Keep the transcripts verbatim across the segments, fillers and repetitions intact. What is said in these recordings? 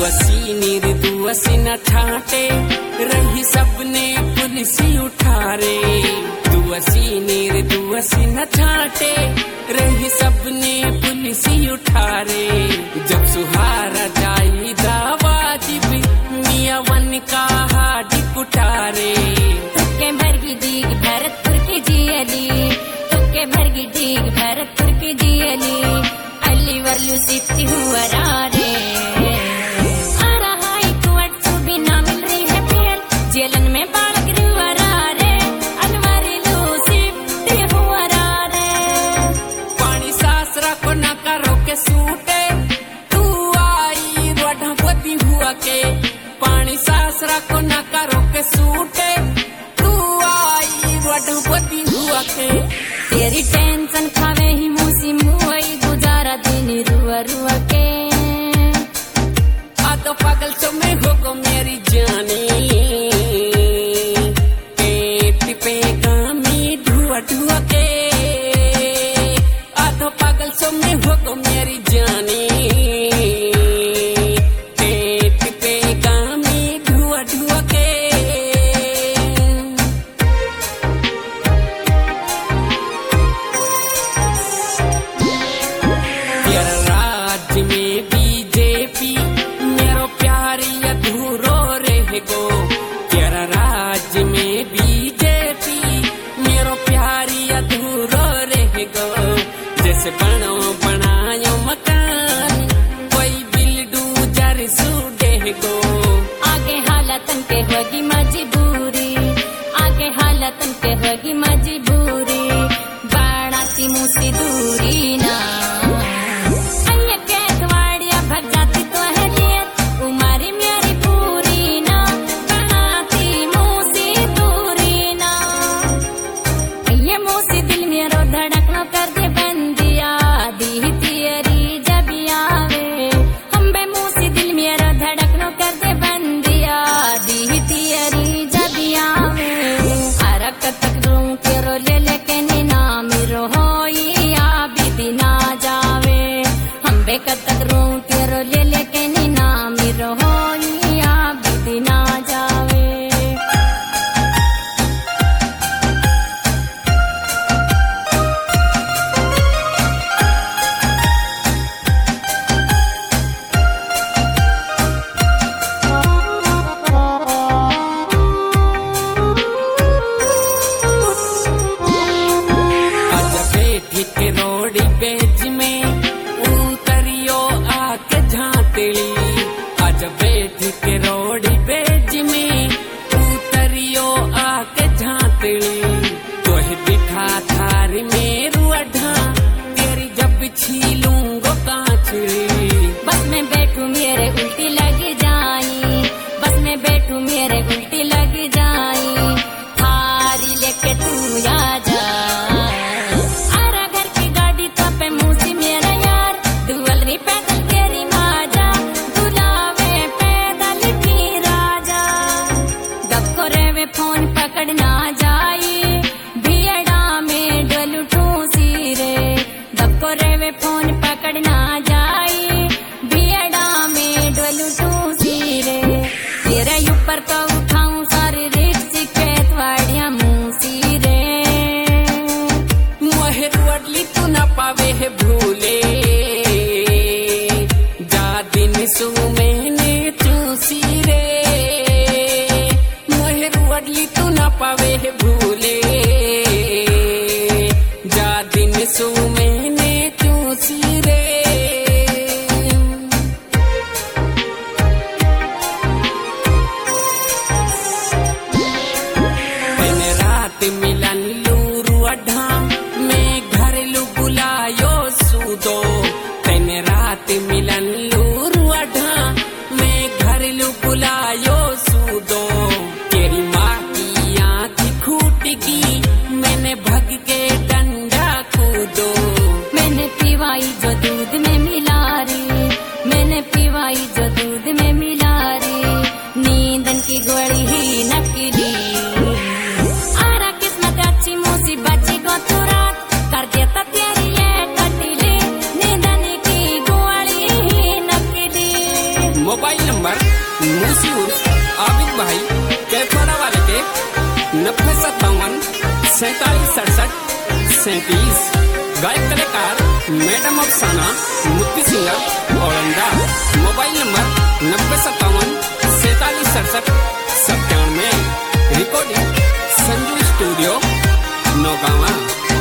दुअसी निर्दुअसी न ठाटे रही सबने पुलिसी उठारे। दुअसी निर्दुअसी न ठाटे रही सबने पुलिसी उठारे। जब सुहारा जाई दावाजी भी मिया वन का हाडी कुटारे। तुके भरगी डीग भरतपुर की जियली, तुके भरगी डीग भरतपुर की जियली, अली वर्लू सिटी हुआ रे। जेलन में बालक रे अनवारी लूसी हुआ रे। पानी सासरा को न करो के सूटे तू आई रोढ़पति हुआ के। पानी सासरा को न करो के सूटे तू आई रोढ़पति हुआ के। तेरी टेंशन खावे ही मूसी मुई गुजारा दिन रुआ रुआ के। आ तो पागल तो मैं हो गो मेरी जानी ढुआ के। आधो पागल सो में हो गो मेरी जानी पेट पे गामी ढुआ ढुआ के। तेरा राज्य में बीजेपी मेरो प्यारी अधूरो रह गो। तेरा राज्य में बीजेपी मेरो प्यारी अधूरो रह गो। जैसे बनो बनायो मकान कोई बिल्डू जर सुडेह गो। आगे हालतन के होगी मजबूरी, आगे हालतन के होगी मजबूरी, बढ़ाती मुझसे दूरी ना। अन्य के थवाड़िया भग जाती तो है लियत उमारी मेरी पूरी ना, बढ़ाती मुझसे दूरी ना। ये मुझसे दिल मेरो धड़कनो कर दे बंदिया दी तेरी जब आवे। हम बे मुझसे दिल मेरो धड़कनो कर दे बंदिया दी तेरी जब आवे। हरक तक रूं तेरो ले लेके नीना मेरो होई आबी दिना जावे। हम बे तक रूं तेरो ले लेके नीना मेरो होई आबी दिना जावे। के रोडी बेज में उतरियो आके झांतली। आज बैठ के रोडी बेज में उतरियो आके झांतली। तोहे बिठा थारी मेरू अढ़ा तेरी जब छीलूंगो कांचली। बस में बैठू मेरे उल्टी लग जाई, बस में बैठू मेरे उल्टी लग जाई, थारी लेके तू आ जा। फोन पकड़ना जाई भियड़ा में डलू ठूसी रे। दबको रे वे फोन मशहूर आबिद भाई कैथोड़ा वाले के नब्बे सत्तावन सैतालीस सड़सठ सैंतीस। गायक कलाकार मैडम अफसाना मुक्ति सिंगर औरंगा। मोबाइल नंबर नब्बे सत्तावन सैतालीस सड़सठ सत्तानवे। Recording Sanju studio Naugawa.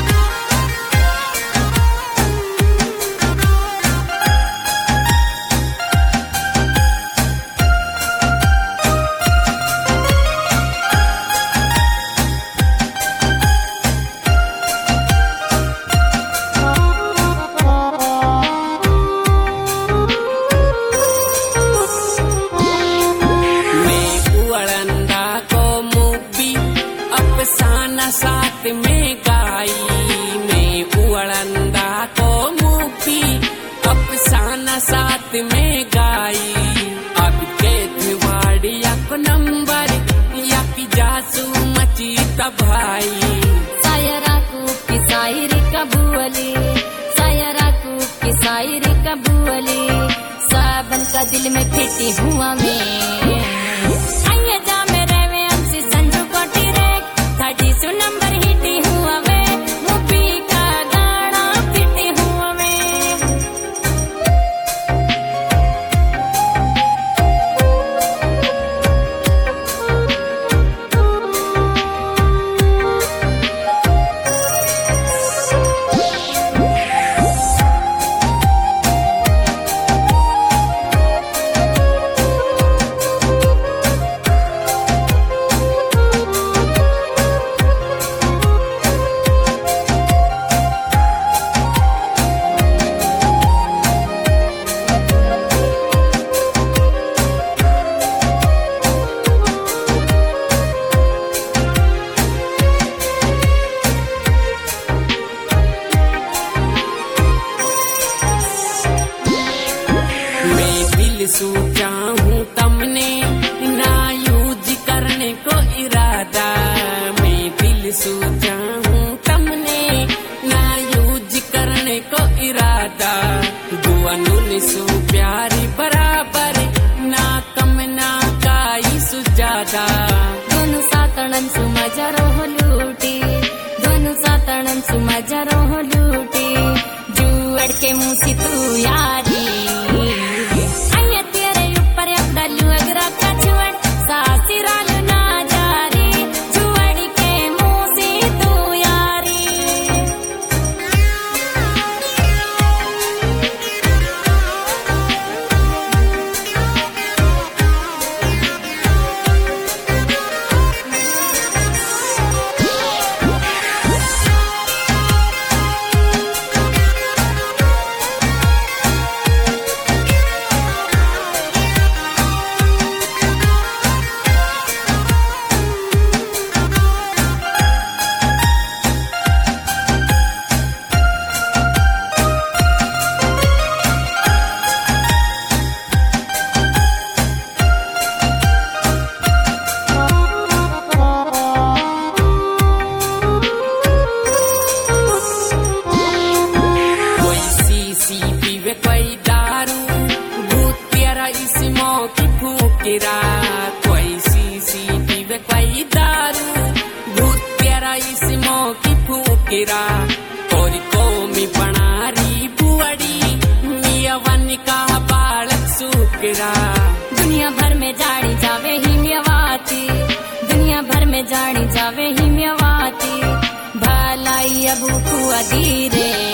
साथ में गाई मैं उड़ंदा को मुक्ति अफसाना साथ में गाई। अब के वाड़िया को नंबर या की जासू मची भाई। सायरा को की शायरी कबूली सायरा को की शायरी कबूली साबन का दिल में फिटी हुआ मैं। सो नंबर हिटी हुआ मैं मुबी का गाना फिटी हुआ मैं। सोचा हूँ तमने ना यूज करने को इरादा। मैं दिल सोचा हूँ तमने ना यूज करने को इरादा। दुआनुन सो प्यारी बराबर ना कम ना काई सुजादा। दोनों सातणन सु मजा रोह लूटी दोनों सातणन सु मजा रोह लूटी। जुअड़ के मुँह से तू यारी कोई सी पीवे कोई दारू भूत प्यारा इसमो की फूकिरा। और कौमी बनारी बुआड़ी मियावन का बालक सुकरा। दुनिया भर में जानी जावे ही मियावाती दुनिया भर में जानी जावे ही मियावाती। भलाई अबू कुआ धीरे